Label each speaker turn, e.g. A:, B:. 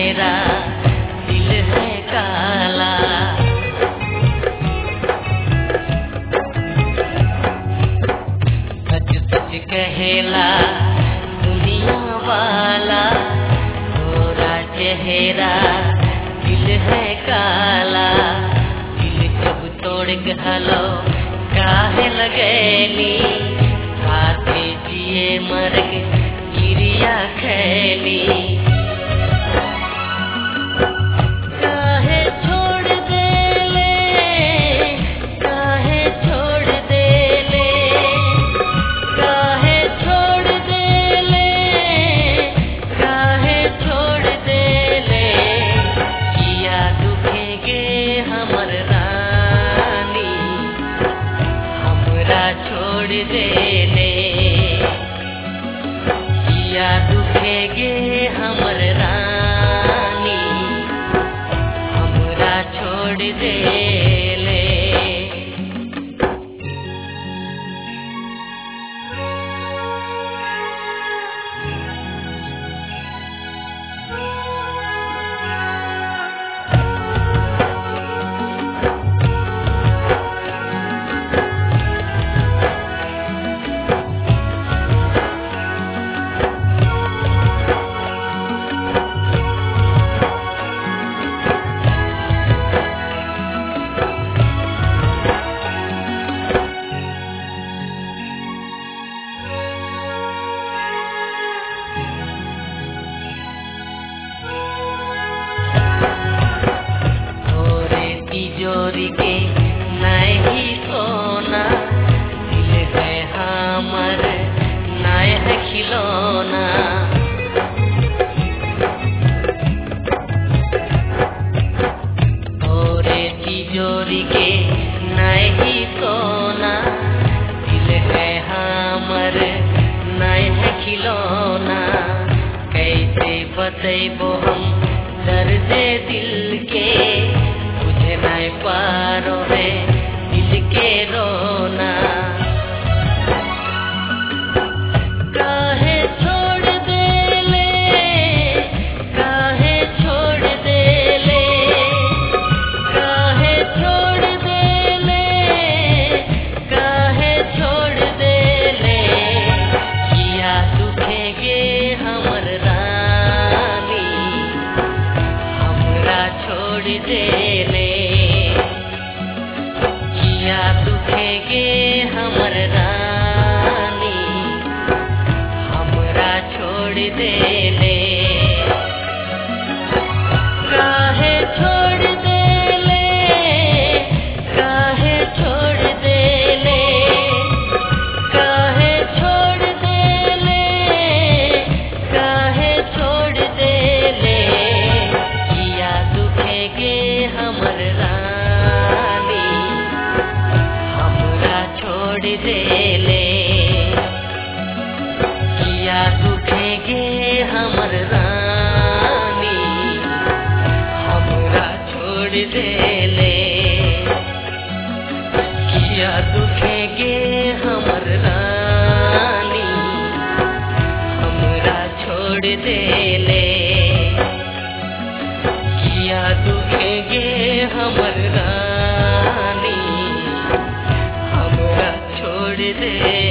A: चेहरा दिल है काला। सच सच कहेला दुनिया वाला, गोरा चेहरा दिल है काला। दिल जब तोड़ गलो काहे लगेली, हाथे जिए मरग गिरिया खैली। काहे छोड़ देले, काहे छोड़ देले, काहे छोड़ देले, काहे छोड़ देले। किया दुखेगे हमर रानी, हमरा छोड़ देले। किया दुखेगे हमर रानी, हमरा छोड़ देले। तिजोरी के नहीं सोना, दिल है हमर नाय है खिलौना। तोरे तिजोरी के नहीं सोना, दिल है हमर नाय है खिलौना। कैसे बतैबो हम दर्द दिल के, नहीं पारो है दिल के रोना। काहे छोड़ देले, काहे छोड़ देले, काहे छोड़ देले, काहे छोड़ देले। किया दुखेगे हमर रानी, हमरा छोड़ देले। किया दुखेगे हमर रानी, हमरा छोड़ देले। काहे छोड़ देले, काहे छोड़ देले, काहे छोड़ देले, काहे छोड़ देले। किया दुखेगे हमर रानी, हमरा छोड़ देले। किया दुखेगे हमर रानी, हमरा छोड़ देले। किया दुखेगे हमर रानी, हमरा छोड़ देले। किया दुखेगे हमर रानी, हमरा छोड़ दे।